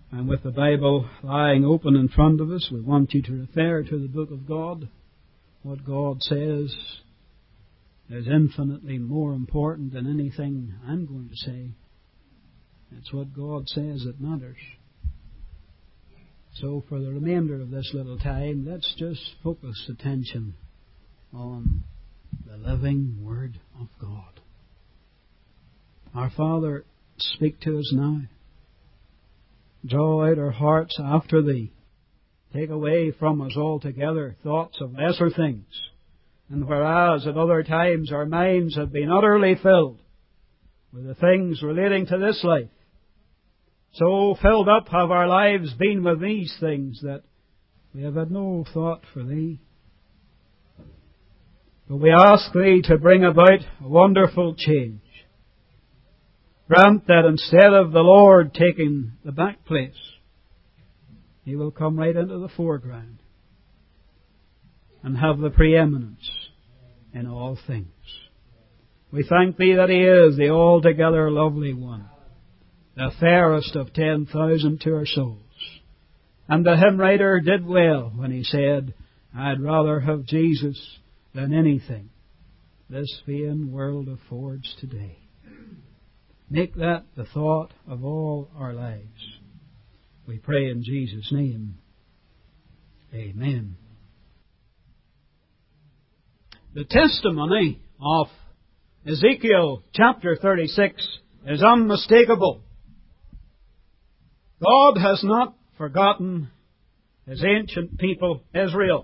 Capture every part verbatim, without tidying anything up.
And with the Bible lying open in front of us, we want you to refer to the book of God. What God says is infinitely more important than anything I'm going to say. It's what God says that matters. So for the remainder of this little time, let's just focus attention on the living Word of God. Our Father, speak to us now. Draw out our hearts after Thee. Take away from us altogether thoughts of lesser things. And whereas at other times our minds have been utterly filled with the things relating to this life, so filled up have our lives been with these things that we have had no thought for Thee. But we ask Thee to bring about a wonderful change. Grant that instead of the Lord taking the back place, He will come right into the foreground and have the preeminence in all things. We thank Thee that He is the altogether lovely One, the fairest of ten thousand to our souls. And the hymn writer did well when he said, I'd rather have Jesus than anything this vain world affords today. Make that the thought of all our lives. We pray in Jesus' name. Amen. The testimony of Ezekiel chapter thirty-six is unmistakable. God has not forgotten His ancient people, Israel.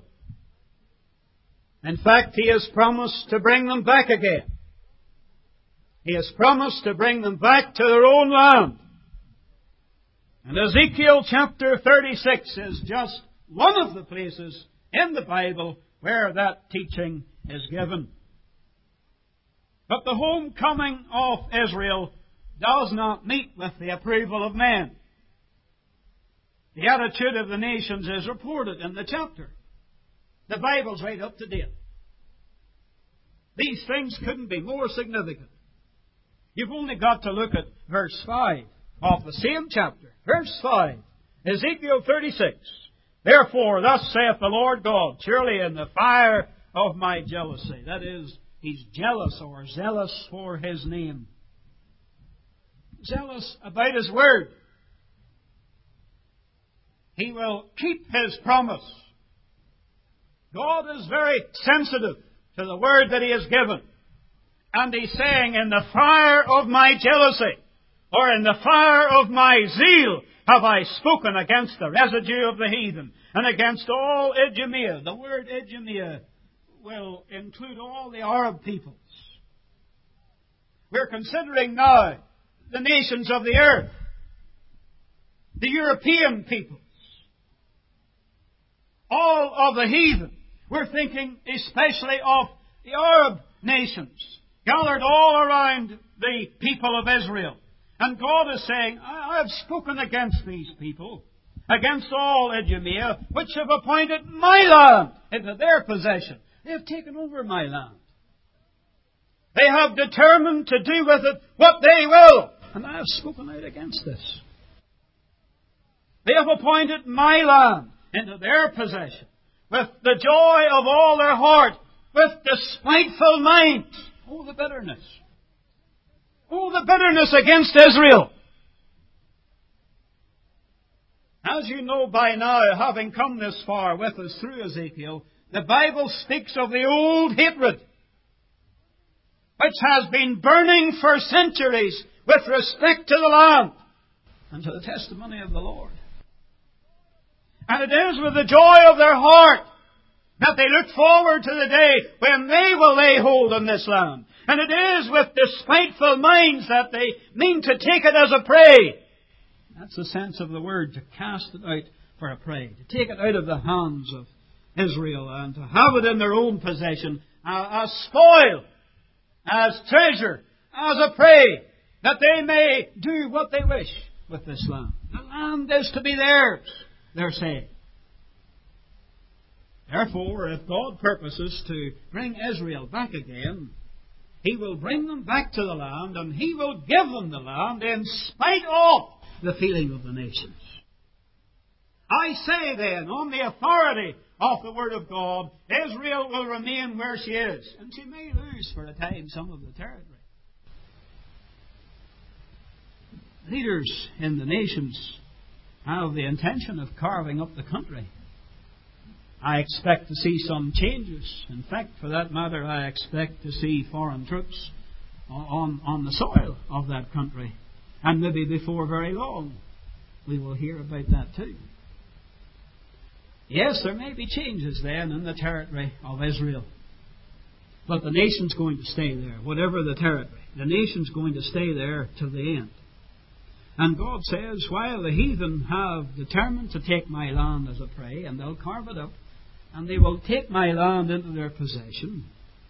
In fact, He has promised to bring them back again. He has promised to bring them back to their own land. And Ezekiel chapter thirty-six is just one of the places in the Bible where that teaching is given. But the homecoming of Israel does not meet with the approval of men. The attitude of the nations is reported in the chapter. The Bible's right up to date. These things couldn't be more significant. You've only got to look at verse five of the same chapter. Verse five, Ezekiel thirty-six. Therefore, thus saith the Lord God, surely in the fire of my jealousy. That is, He's jealous or zealous for His name. Zealous about His word. He will keep His promise. God is very sensitive to the word that He has given. And He's saying, in the fire of my jealousy, or in the fire of my zeal, have I spoken against the residue of the heathen, and against all Idumea. The word Idumea will include all the Arab peoples. We're considering now the nations of the earth, the European peoples, all of the heathen. We're thinking especially of the Arab nations, gathered all around the people of Israel. And God is saying, I have spoken against these people, against all Idumea, which have appointed my land into their possession. They have taken over my land. They have determined to do with it what they will. And I have spoken out against this. They have appointed my land into their possession with the joy of all their heart, with despiteful minds. Oh, the bitterness. Oh, the bitterness against Israel. As you know by now, having come this far with us through Ezekiel, the Bible speaks of the old hatred, which has been burning for centuries with respect to the land and to the testimony of the Lord. And it is with the joy of their heart that they look forward to the day when they will lay hold on this land. And it is with despiteful minds that they mean to take it as a prey. That's the sense of the word, to cast it out for a prey. To take it out of the hands of Israel and to have it in their own possession as spoil, as treasure, as a prey, that they may do what they wish with this land. The land is to be theirs, they're saying. Therefore, if God purposes to bring Israel back again, He will bring them back to the land, and He will give them the land in spite of the feeling of the nations. I say then, on the authority of the Word of God, Israel will remain where she is. And she may lose for a time some of the territory. Leaders in the nations have the intention of carving up the country. I expect to see some changes. In fact, for that matter, I expect to see foreign troops on, on the soil of that country. And maybe before very long, we will hear about that too. Yes, there may be changes then in the territory of Israel. But the nation's going to stay there, whatever the territory. The nation's going to stay there till the end. And God says, while the heathen have determined to take my land as a prey, and they'll carve it up, and they will take my land into their possession,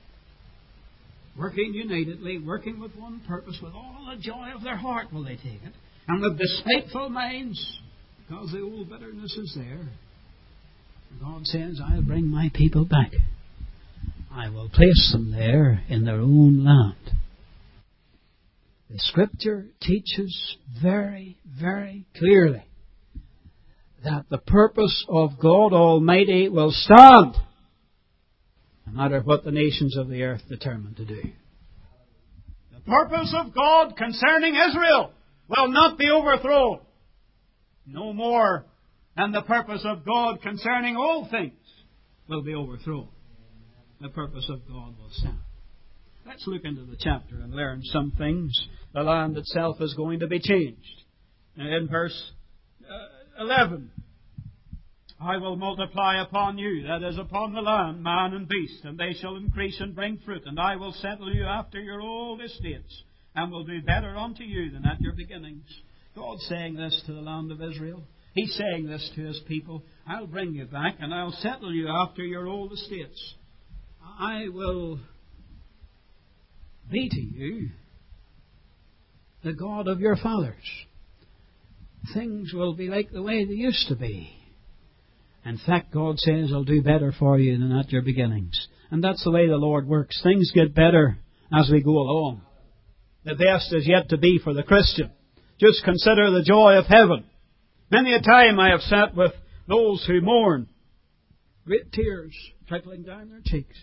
working unitedly, working with one purpose, with all the joy of their heart will they take it, and with despiteful minds, because the old bitterness is there. God says, I'll bring my people back. I will place them there in their own land. The Scripture teaches very, very clearly that the purpose of God Almighty will stand, no matter what the nations of the earth determine to do. The purpose of God concerning Israel will not be overthrown, no more than the purpose of God concerning all things will be overthrown. The purpose of God will stand. Let's look into the chapter and learn some things. The land itself is going to be changed. In verse uh, eleven, I will multiply upon you, that is, upon the land, man and beast, and they shall increase and bring fruit, and I will settle you after your old estates, and will do better unto you than at your beginnings. God's saying this to the land of Israel. He's saying this to His people. I'll bring you back, and I'll settle you after your old estates. I will be to you the God of your fathers. Things will be like the way they used to be. In fact, God says, I'll do better for you than at your beginnings. And that's the way the Lord works. Things get better as we go along. The best is yet to be for the Christian. Just consider the joy of heaven. Many a time I have sat with those who mourn, great tears trickling down their cheeks.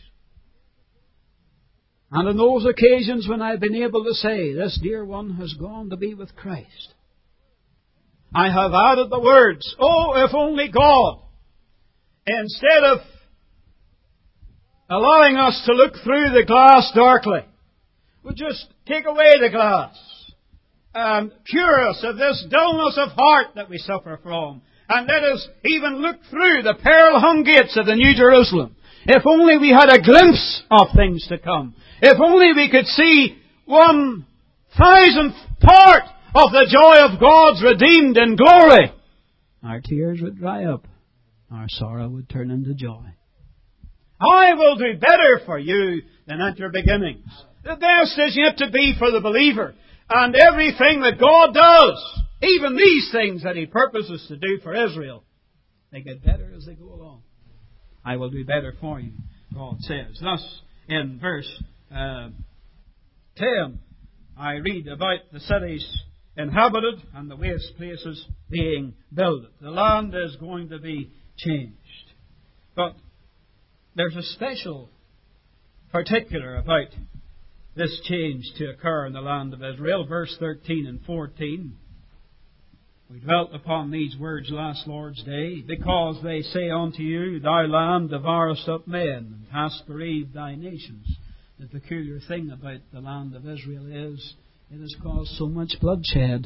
And on those occasions when I've been able to say, this dear one has gone to be with Christ, I have added the words, oh, if only God, instead of allowing us to look through the glass darkly, would just take away the glass and cure us of this dullness of heart that we suffer from. And let us even look through the pearl-hung gates of the New Jerusalem. If only we had a glimpse of things to come. If only we could see one thousandth part of the joy of God's redeemed in glory, our tears would dry up. Our sorrow would turn into joy. I will do better for you than at your beginnings. The best is yet to be for the believer. And everything that God does, even these things that He purposes to do for Israel, they get better as they go along. I will do better for you, God says. Thus, in verse uh, ten, I read about the cities inhabited and the waste places being builded. The land is going to be changed. But there's a special particular about this change to occur in the land of Israel. Verse thirteen and fourteen. We dwelt upon these words last Lord's Day. Because they say unto you, Thy land devourest up men, and hast bereaved thy nations. The peculiar thing about the land of Israel is, it has caused so much bloodshed.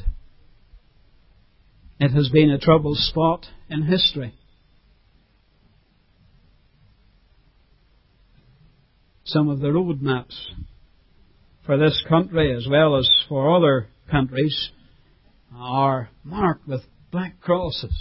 It has been a troubled spot in history. Some of the road maps for this country, as well as for other countries, are marked with black crosses.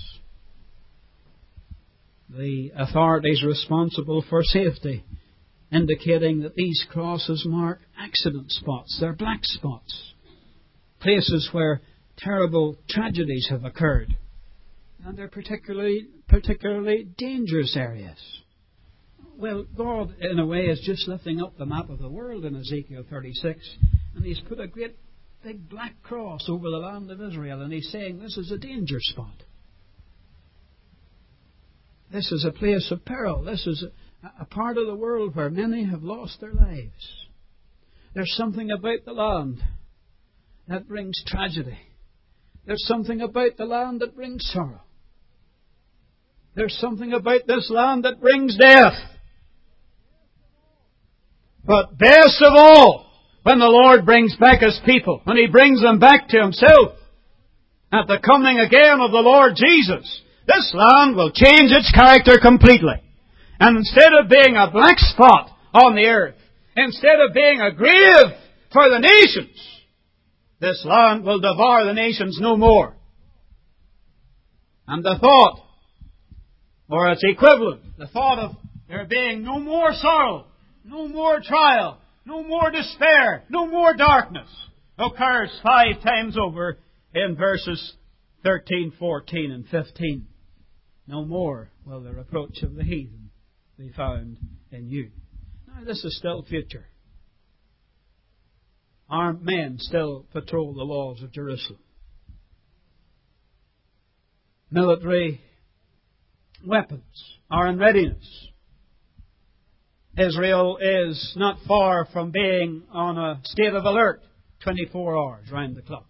The authorities responsible for safety indicating that these crosses mark accident spots. They're black spots. Places where terrible tragedies have occurred. And they're particularly, particularly dangerous areas. Well, God, in a way, is just lifting up the map of the world in Ezekiel thirty-six, and He's put a great big black cross over the land of Israel, and He's saying this is a danger spot. This is a place of peril. This is a, a part of the world where many have lost their lives. There's something about the land that brings tragedy. There's something about the land that brings sorrow. There's something about this land that brings death. But best of all, when the Lord brings back His people, when He brings them back to Himself, at the coming again of the Lord Jesus, this land will change its character completely. And instead of being a black spot on the earth, instead of being a grave for the nations, this land will devour the nations no more. And the thought, or its equivalent, the thought of there being no more sorrow, no more trial, no more despair, no more darkness, occurs five times over in verses thirteen, fourteen, and fifteen. No more will the reproach of the heathen be found in you. Now, this is still future. Armed men still patrol the walls of Jerusalem. Military weapons are in readiness. Israel is not far from being on a state of alert twenty-four hours round the clock.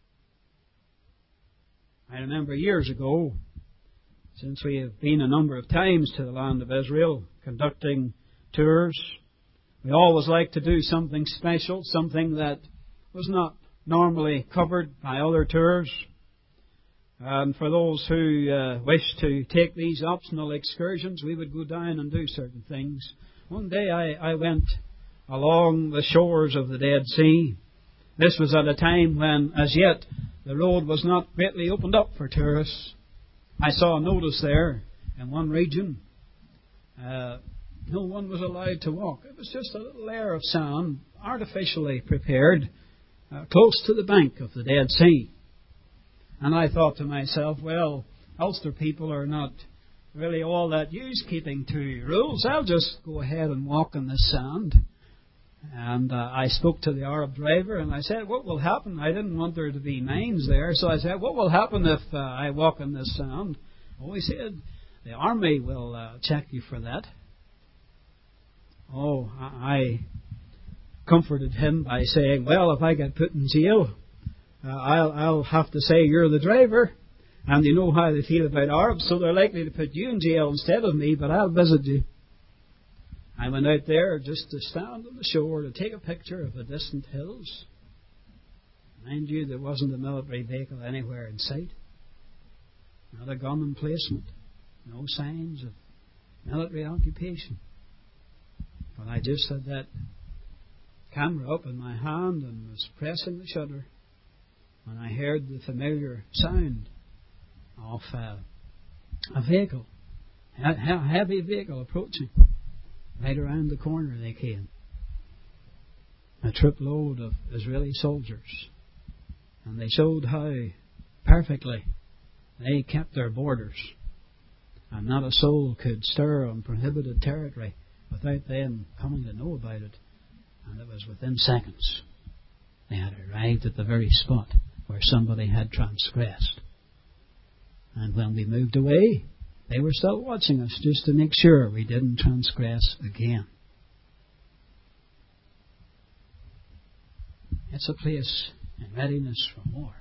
I remember years ago, since we have been a number of times to the land of Israel conducting tours, we always like to do something special, something that was not normally covered by other tours. And for those who uh, wish to take these optional excursions, we would go down and do certain things. One day I, I went along the shores of the Dead Sea. This was at a time when, as yet, the road was not greatly opened up for tourists. I saw a notice there in one region. Uh, no one was allowed to walk. It was just a little layer of sand, artificially prepared, uh, close to the bank of the Dead Sea. And I thought to myself, well, Ulster people are not really all that used keeping to rules. I'll just go ahead and walk in this sand. And uh, I spoke to the Arab driver and I said, what will happen? I didn't want there to be mines there. So I said, what will happen if uh, I walk in this sand? Oh, he said, the army will uh, check you for that. Oh, I comforted him by saying, well, if I get put in jail, uh, I'll, I'll have to say you're the driver. And you know how they feel about Arabs, so they're likely to put you in jail instead of me, but I'll visit you. I went out there just to stand on the shore to take a picture of the distant hills. Mind you, there wasn't a military vehicle anywhere in sight. Not a gun emplacement. No signs of military occupation. But I just had that camera up in my hand and was pressing the shutter when I heard the familiar sound of uh, a vehicle, a heavy vehicle approaching. Right around the corner they came. A tripload of Israeli soldiers. And they showed how perfectly they kept their borders. And not a soul could stir on prohibited territory without them coming to know about it. And it was within seconds they had arrived at the very spot where somebody had transgressed. And when we moved away, they were still watching us just to make sure we didn't transgress again. It's a place in readiness for war.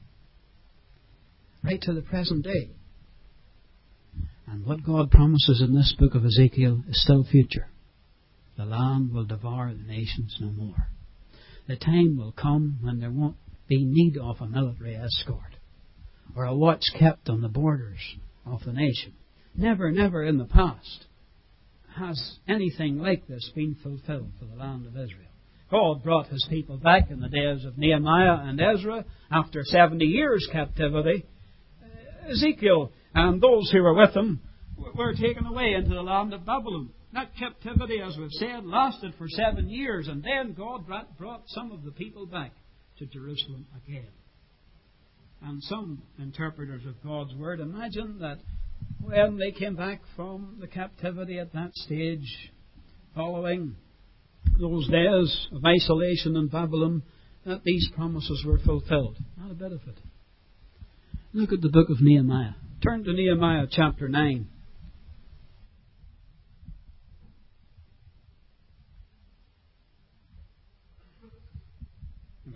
Right to the present day. And what God promises in this book of Ezekiel is still future. The land will devour the nations no more. The time will come when there won't be need of a military escort or a watch kept on the borders of the nation. Never, never in the past has anything like this been fulfilled for the land of Israel. God brought His people back in the days of Nehemiah and Ezra after seventy years captivity. Ezekiel and those who were with him were taken away into the land of Babylon. That captivity, as we've said, lasted for seven years, and then God brought some of the people back to Jerusalem again. And some interpreters of God's Word imagine that when they came back from the captivity at that stage, following those days of isolation in Babylon, that these promises were fulfilled. Not a bit of it. Look at the book of Nehemiah. Turn to Nehemiah chapter nine.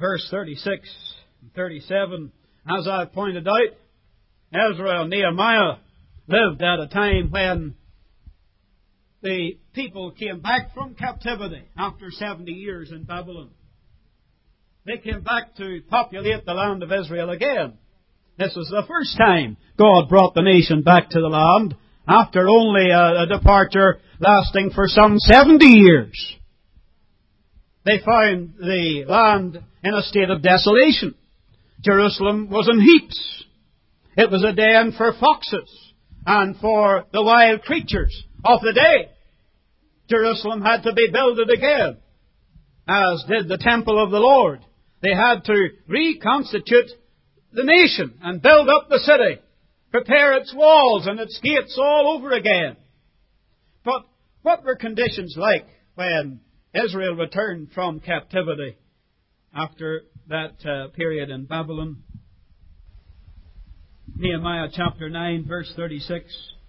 verse thirty-six and thirty-seven, as I pointed out, Ezra and Nehemiah lived at a time when the people came back from captivity after seventy years in Babylon. They came back to populate the land of Israel again. This was the first time God brought the nation back to the land after only a, a departure lasting for some seventy years. They found the land in a state of desolation. Jerusalem was in heaps. It was a den for foxes and for the wild creatures of the day. Jerusalem had to be builded again, as did the temple of the Lord. They had to reconstitute the nation and build up the city, prepare its walls and its gates all over again. But what were conditions like when Israel returned from captivity after that uh, period in Babylon? Nehemiah chapter nine, verse thirty-six.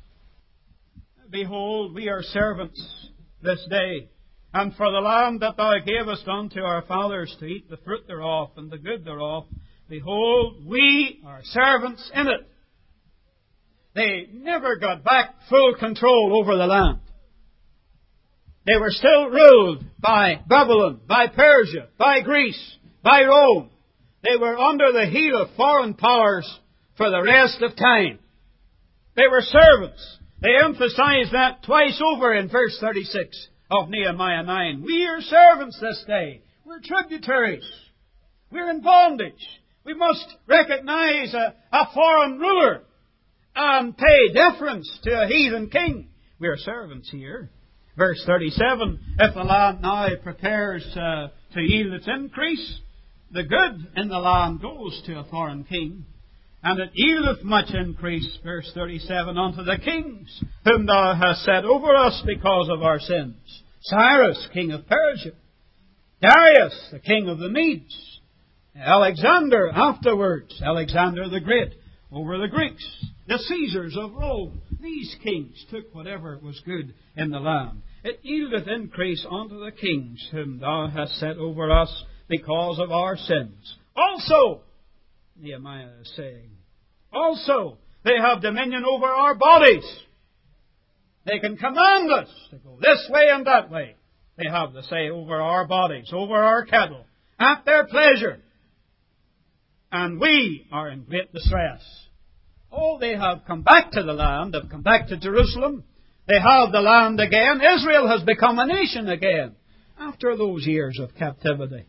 Behold, we are servants this day, and for the land that thou gavest unto our fathers to eat the fruit thereof and the good thereof, behold, we are servants in it. They never got back full control over the land. They were still ruled by Babylon, by Persia, by Greece, by Rome. They were under the heel of foreign powers for the rest of time. They were servants. They emphasize that twice over in verse thirty-six of Nehemiah nine. We are servants this day. We're tributaries. We're in bondage. We must recognize a, a foreign ruler and pay deference to a heathen king. We are servants here. Verse thirty-seven, if the land now prepares uh, to yield its increase, the good in the land goes to a foreign king. And it yieldeth much increase, verse thirty-seven, unto the kings whom thou hast set over us because of our sins. Cyrus, king of Persia. Darius, the king of the Medes. Alexander afterwards, Alexander the Great, over the Greeks. The Caesars of Rome. These kings took whatever was good in the land. It yieldeth increase unto the kings whom thou hast set over us because of our sins. Also, Nehemiah is saying, also, they have dominion over our bodies. They can command us to go this way and that way. They have the say over our bodies, over our cattle, at their pleasure. And we are in great distress. Oh, they have come back to the land, have come back to Jerusalem. They have the land again. Israel has become a nation again after those years of captivity.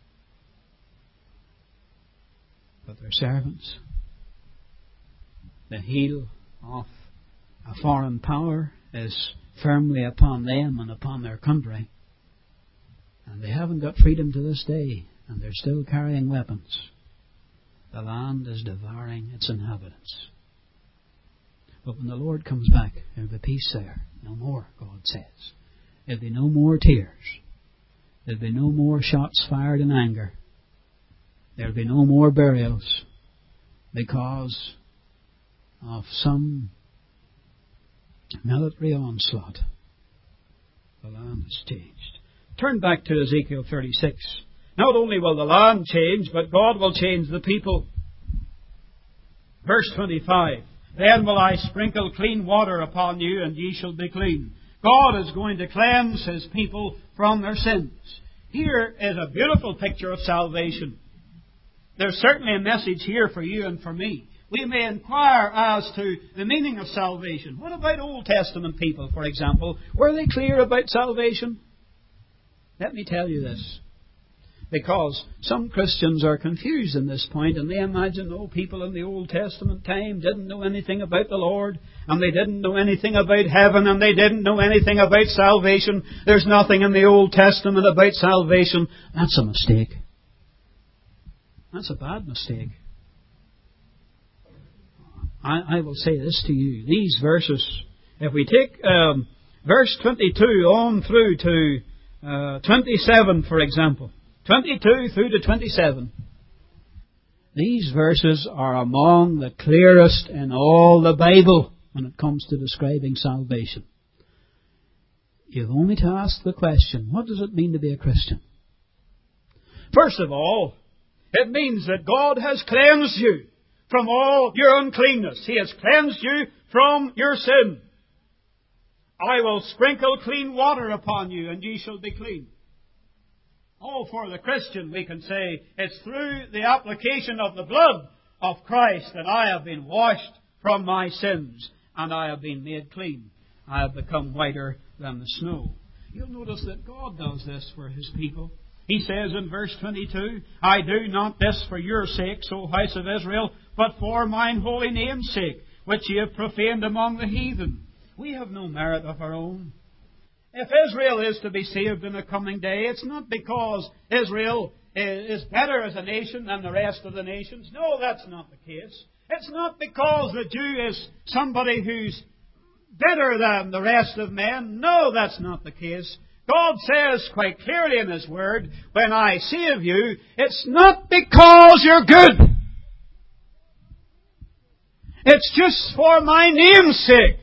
But their servants, the heel of a foreign power is firmly upon them and upon their country. And they haven't got freedom to this day, and they're still carrying weapons. The land is devouring its inhabitants. But when the Lord comes back, there'll be peace there. No more, God says. There'll be no more tears. There'll be no more shots fired in anger. There'll be no more burials because of some military onslaught. The land has changed. Turn back to Ezekiel thirty-six. Not only will the land change, but God will change the people. Verse twenty-five. Then will I sprinkle clean water upon you, and ye shall be clean. God is going to cleanse His people from their sins. Here is a beautiful picture of salvation. There's certainly a message here for you and for me. We may inquire as to the meaning of salvation. What about Old Testament people, for example? Were they clear about salvation? Let me tell you this. Because some Christians are confused in this point, and they imagine, oh, people in the Old Testament time didn't know anything about the Lord, and they didn't know anything about heaven, and they didn't know anything about salvation. There's nothing in the Old Testament about salvation. That's a mistake. That's a bad mistake. I, I will say this to you. These verses, if we take um, verse twenty-two on through to uh, twenty-seven, for example, twenty-two through to twenty-seven, these verses are among the clearest in all the Bible when it comes to describing salvation. You've only to ask the question, what does it mean to be a Christian? First of all, It means that God has cleansed you from all your uncleanness. He has cleansed you from your sin. I will sprinkle clean water upon you, and ye shall be clean. Oh, for the Christian, we can say, it's through the application of the blood of Christ that I have been washed from my sins, and I have been made clean. I have become whiter than the snow. You'll notice that God does this for His people. He says in verse twenty-two, I do not this for your sakes, O house of Israel, but for mine holy name's sake, which ye have profaned among the heathen. We have no merit of our own. If Israel is to be saved in the coming day, it's not because Israel is better as a nation than the rest of the nations. No, that's not the case. It's not because the Jew is somebody who's better than the rest of men. No, that's not the case. God says quite clearly in His Word, when I save you, it's not because you're good. It's just for my name's sake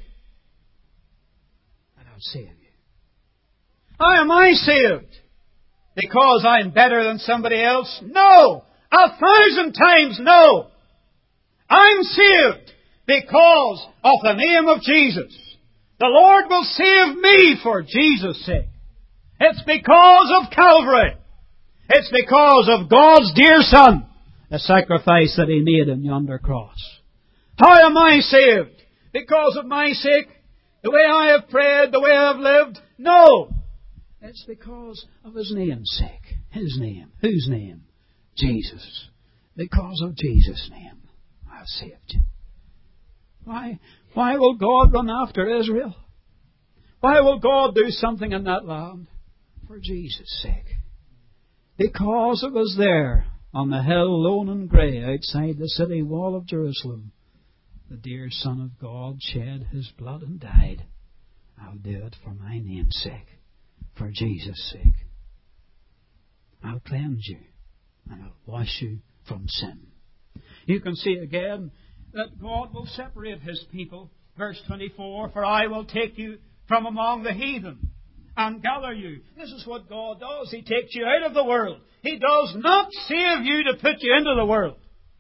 that I'll save you. How am I saved? Because I'm better than somebody else? No! A thousand times no! I'm saved because of the name of Jesus. The Lord will save me for Jesus' sake. It's because of Calvary. It's because of God's dear Son, the sacrifice that He made on yonder cross. How am I saved? Because of my sake? The way I have prayed? The way I have lived? No! It's because of His name's sake. His name. Whose name? Jesus. Because of Jesus' name, I have saved you. Why? Why will God run after Israel? Why will God do something in that land? For Jesus' sake. Because it was there, on the hill lone and grey, outside the city wall of Jerusalem, the dear Son of God shed His blood and died. I'll do it for my name's sake. For Jesus' sake. I'll cleanse you, and I'll wash you from sin. You can see again that God will separate His people. Verse twenty-four, for I will take you from among the heathen and gather you. This is what God does. He takes you out of the world. He does not save you to put you into the world.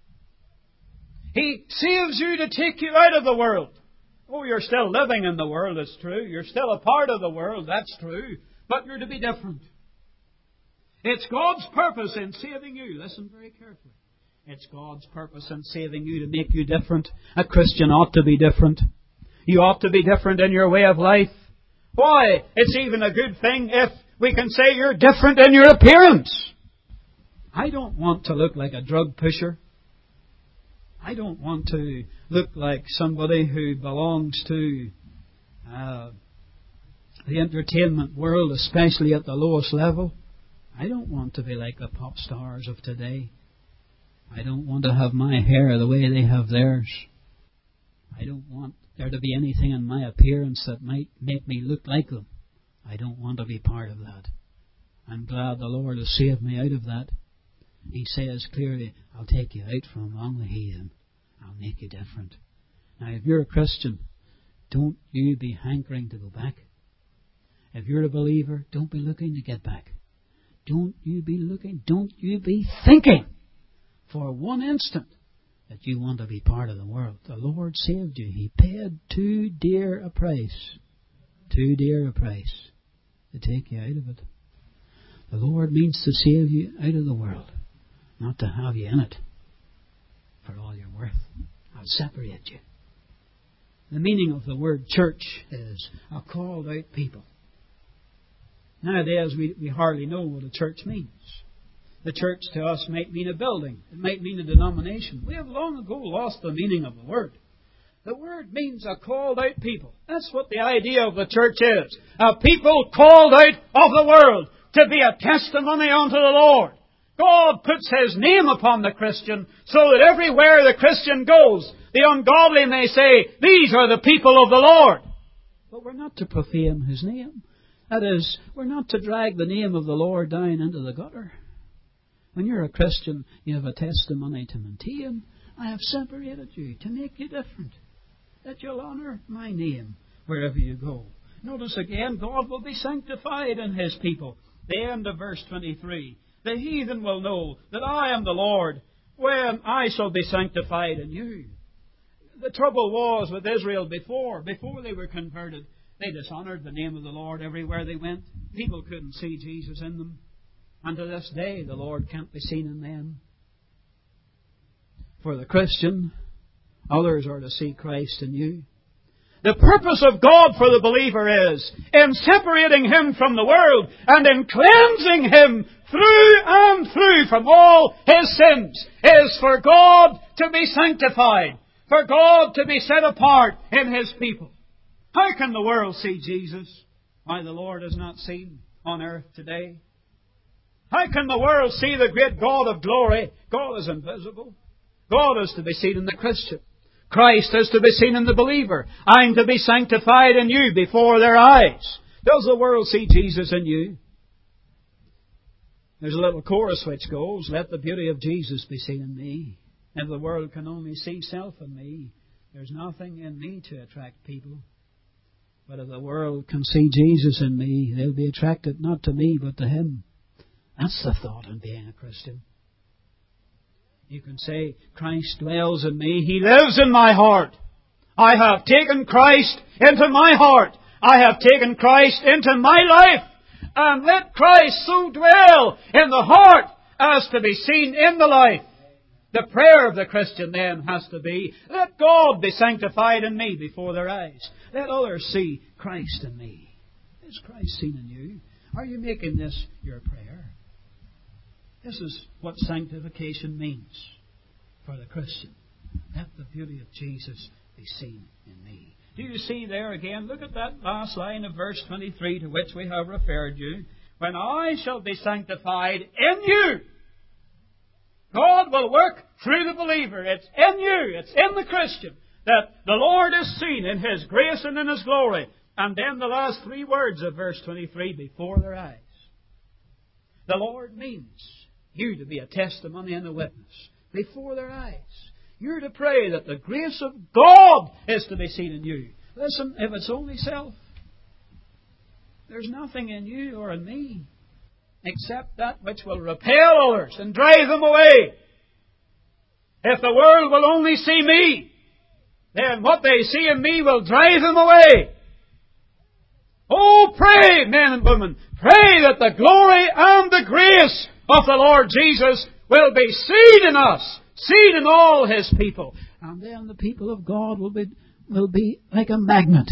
He saves you to take you out of the world. Oh, you're still living in the world, it's true. You're still a part of the world, that's true. But you're to be different. It's God's purpose in saving you. Listen very carefully. It's God's purpose in saving you to make you different. A Christian ought to be different. You ought to be different in your way of life. Why? It's even a good thing if we can say you're different in your appearance. I don't want to look like a drug pusher. I don't want to look like somebody who belongs to uh, the entertainment world, especially at the lowest level. I don't want to be like the pop stars of today. I don't want to have my hair the way they have theirs. I don't want there to be anything in my appearance that might make me look like them. I don't want to be part of that. I'm glad the Lord has saved me out of that. He says clearly, I'll take you out from among the heathen. I'll make you different. Now, if you're a Christian, don't you be hankering to go back. If you're a believer, don't be looking to get back. Don't you be looking, don't you be thinking for one instant that you want to be part of the world. The Lord saved you. He paid too dear a price, too dear a price to take you out of it. The Lord means to save you out of the world, not to have you in it for all you're worth. I'll separate you. The meaning of the word church is a called out people. Nowadays we, we hardly know what a church means. The church to us might mean a building. It might mean a denomination. We have long ago lost the meaning of the word. The word means a called out people. That's what the idea of the church is. A people called out of the world to be a testimony unto the Lord. God puts His name upon the Christian so that everywhere the Christian goes, the ungodly may say, these are the people of the Lord. But we're not to profane His name. That is, we're not to drag the name of the Lord down into the gutter. When you're a Christian, you have a testimony to maintain. I have separated you to make you different, that you'll honour my name wherever you go. Notice again, God will be sanctified in His people. The end of verse twenty-three. The heathen will know that I am the Lord when I shall be sanctified in you. The trouble was with Israel before, before they were converted. They dishonoured the name of the Lord everywhere they went. People couldn't see Jesus in them. And to this day, the Lord can't be seen in them. For the Christian, others are to see Christ in you. The purpose of God for the believer is in separating him from the world and in cleansing him through and through from all his sins, is for God to be sanctified, for God to be set apart in His people. How can the world see Jesus? Why, the Lord is not seen on earth today. How can the world see the great God of glory? God is invisible. God is to be seen in the Christian. Christ is to be seen in the believer. I'm to be sanctified in you before their eyes. Does the world see Jesus in you? There's a little chorus which goes, let the beauty of Jesus be seen in me. If the world can only see self in me, there's nothing in me to attract people. But if the world can see Jesus in me, they'll be attracted not to me but to Him. That's the thought in being a Christian. You can say, Christ dwells in me. He lives in my heart. I have taken Christ into my heart. I have taken Christ into my life. And let Christ so dwell in the heart as to be seen in the life. The prayer of the Christian then has to be, let God be sanctified in me before their eyes. Let others see Christ in me. Is Christ seen in you? Are you making this your prayer? This is what sanctification means for the Christian. Let the beauty of Jesus be seen in me. Do you see there again? Look at that last line of verse twenty-three to which we have referred you. When I shall be sanctified in you. God will work through the believer. It's in you. It's in the Christian that the Lord is seen in His grace and in His glory. And then the last three words of verse twenty-three, before their eyes. The Lord means you to be a testimony and a witness before their eyes. You're to pray that the grace of God is to be seen in you. Listen, if it's only self, there's nothing in you or in me except that which will repel others and drive them away. If the world will only see me, then what they see in me will drive them away. Oh, pray, men and women, pray that the glory and the grace of the Lord Jesus will be seen in us, seen in all His people. And then the people of God will be, will be like a magnet.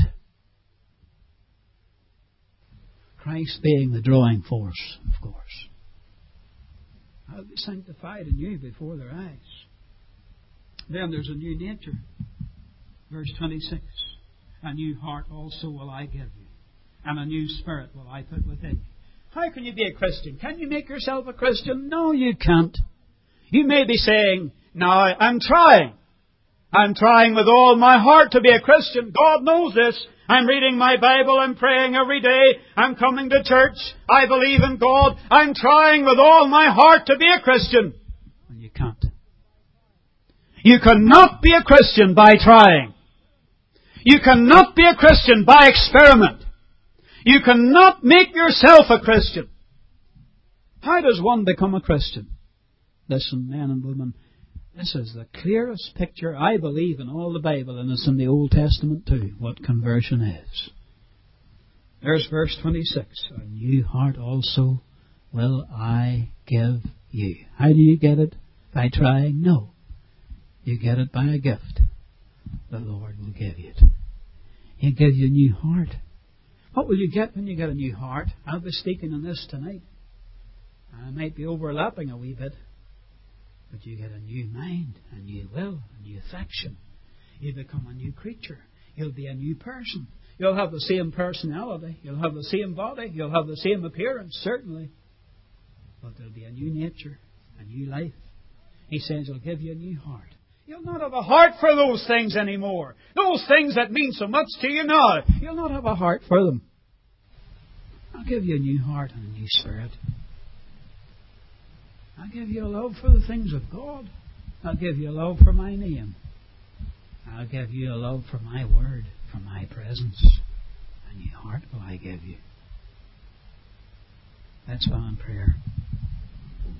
Christ being the drawing force, of course. I'll be sanctified in you before their eyes. Then there's a new nature. Verse twenty-six. A new heart also will I give you, and a new spirit will I put within you. How can you be a Christian? Can you make yourself a Christian? No, you can't. You may be saying, now I'm trying. I'm trying with all my heart to be a Christian. God knows this. I'm reading my Bible. I'm praying every day. I'm coming to church. I believe in God. I'm trying with all my heart to be a Christian. Well, you can't. You cannot be a Christian by trying. You cannot be a Christian by experiment. You cannot make yourself a Christian. How does one become a Christian? Listen, men and women, this is the clearest picture, I believe, in all the Bible, and it's in the Old Testament too, what conversion is. There's verse twenty-six. A new heart also will I give you. How do you get it? By trying? No. You get it by a gift. The Lord will give you it. He'll give you a new heart. What will you get when you get a new heart? I'll be speaking on this tonight. I might be overlapping a wee bit. But you get a new mind, a new will, a new affection. You become a new creature. You'll be a new person. You'll have the same personality. You'll have the same body. You'll have the same appearance, certainly. But there'll be a new nature, a new life. He says He'll give you a new heart. You'll not have a heart for those things anymore. Those things that mean so much to you now. You'll not have a heart for them. I'll give you a new heart and a new spirit. I'll give you a love for the things of God. I'll give you a love for my name. I'll give you a love for my word, for my presence. A new heart will I give you. Let's bow in prayer.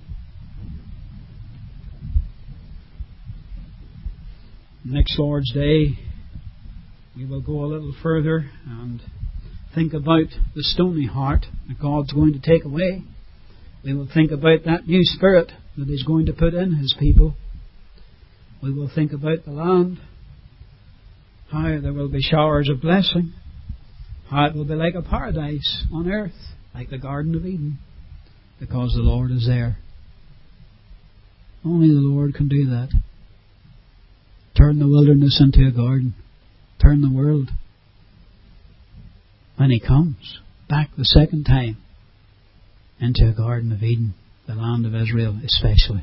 Next Lord's Day, we will go a little further and think about the stony heart that God's going to take away. We will think about that new spirit that He's going to put in His people. We will think about the land, how there will be showers of blessing, how it will be like a paradise on earth, like the Garden of Eden, because the Lord is there. Only the Lord can do that. Turn the wilderness into a garden. Turn the world. When He comes back the second time into a Garden of Eden, the land of Israel especially.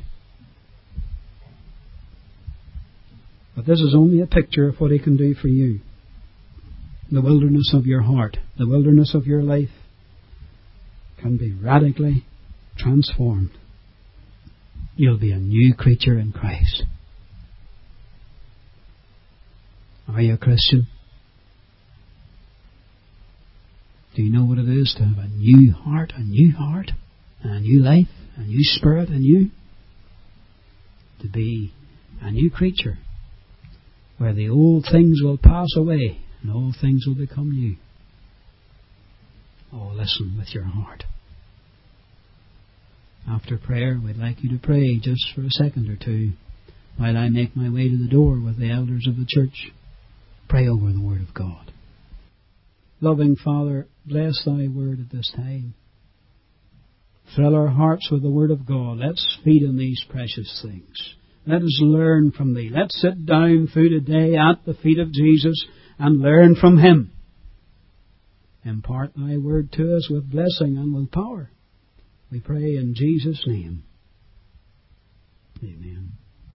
But this is only a picture of what He can do for you. The wilderness of your heart, the wilderness of your life can be radically transformed. You'll be a new creature in Christ. Are you a Christian? Do you know what it is to have a new heart, a new heart, and a new life, a new spirit in you? To be a new creature, where the old things will pass away and all things will become new. Oh, listen with your heart. After prayer, we'd like you to pray just for a second or two while I make my way to the door with the elders of the church. Pray over the Word of God. Loving Father, bless Thy Word at this time. Fill our hearts with the Word of God. Let's feed on these precious things. Let us learn from Thee. Let's sit down through the day at the feet of Jesus and learn from Him. Impart Thy Word to us with blessing and with power. We pray in Jesus' name. Amen.